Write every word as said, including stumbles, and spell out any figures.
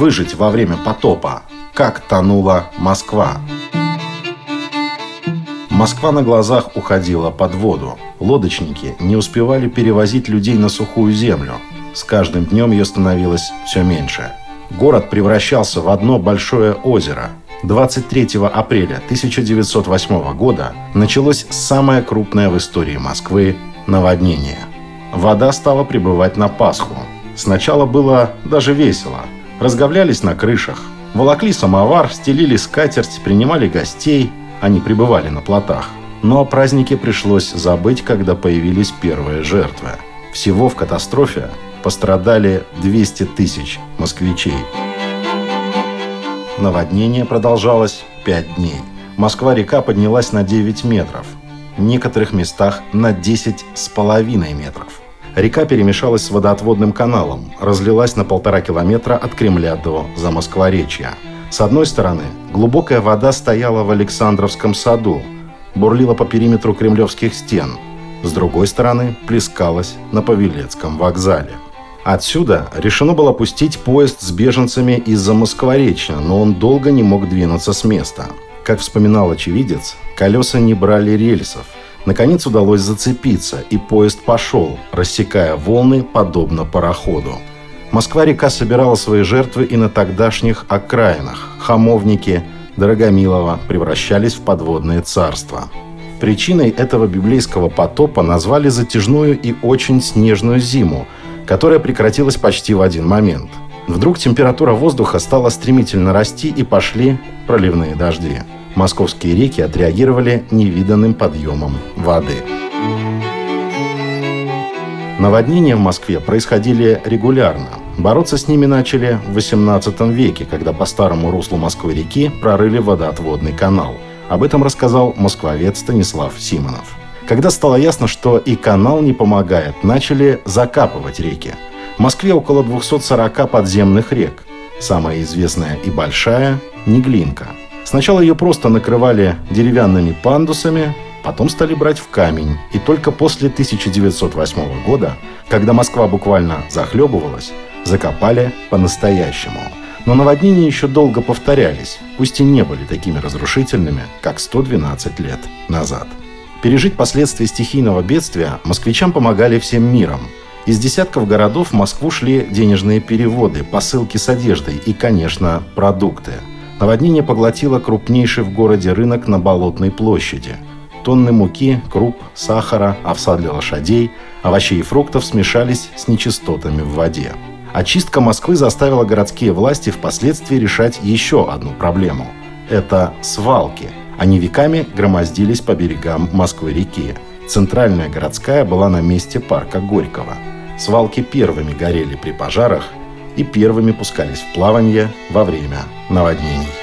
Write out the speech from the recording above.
выжить во время потопа? Как тонула Москва? Москва на глазах уходила под воду. Лодочники не успевали перевозить людей на сухую землю. С каждым днем ее становилось все меньше. Город превращался в одно большое озеро. двадцать третьего апреля тысяча девятьсот восьмого года началось самое крупное в истории Москвы наводнение. Вода стала прибывать на Пасху. Сначала было даже весело. Разговлялись на крышах, волокли самовар, стелили скатерть, принимали гостей. Они пребывали на плотах. Но о празднике пришлось забыть, когда появились первые жертвы. Всего в катастрофе пострадали двести тысяч москвичей. Наводнение продолжалось пять дней. Москва-река поднялась на девять метров. В некоторых местах на десять с половиной метров. Река перемешалась с водоотводным каналом, разлилась на полтора километра от Кремля до Замоскворечья. С одной стороны, глубокая вода стояла в Александровском саду, бурлила по периметру кремлевских стен. С другой стороны, плескалась на Павелецком вокзале. Отсюда решено было пустить поезд с беженцами из Замоскворечья, но он долго не мог двинуться с места. Как вспоминал очевидец, колеса не брали рельсов. Наконец удалось зацепиться, и поезд пошел, рассекая волны, подобно пароходу. Москва-река собирала свои жертвы и на тогдашних окраинах. Хамовники, Дорогомилово превращались в подводные царства. Причиной этого библейского потопа назвали затяжную и очень снежную зиму, которая прекратилась почти в один момент. Вдруг температура воздуха стала стремительно расти, и пошли проливные дожди. Московские реки отреагировали невиданным подъемом воды. Наводнения в Москве происходили регулярно. Бороться с ними начали в восемнадцатом веке, когда по старому руслу Москвы-реки прорыли водоотводный канал. Об этом рассказал москвовед Станислав Симонов. Когда стало ясно, что и канал не помогает, начали закапывать реки. В Москве около двухсот сорока подземных рек. Самая известная и большая – Неглинка. Сначала ее просто накрывали деревянными пандусами, потом стали брать в камень. И только после тысяча девятьсот восьмого года, когда Москва буквально захлебывалась, закопали по-настоящему. Но наводнения еще долго повторялись, пусть и не были такими разрушительными, как сто двенадцать лет назад. Пережить последствия стихийного бедствия москвичам помогали всем миром. Из десятков городов в Москву шли денежные переводы, посылки с одеждой и, конечно, продукты. Наводнение поглотило крупнейший в городе рынок на Болотной площади. Тонны муки, круп, сахара, овса для лошадей, овощей и фруктов смешались с нечистотами в воде. Очистка Москвы заставила городские власти впоследствии решать еще одну проблему. Это свалки. Они веками громоздились по берегам Москвы-реки. Центральная городская была на месте парка Горького. Свалки первыми горели при пожарах и первыми пускались в плавание во время наводнений.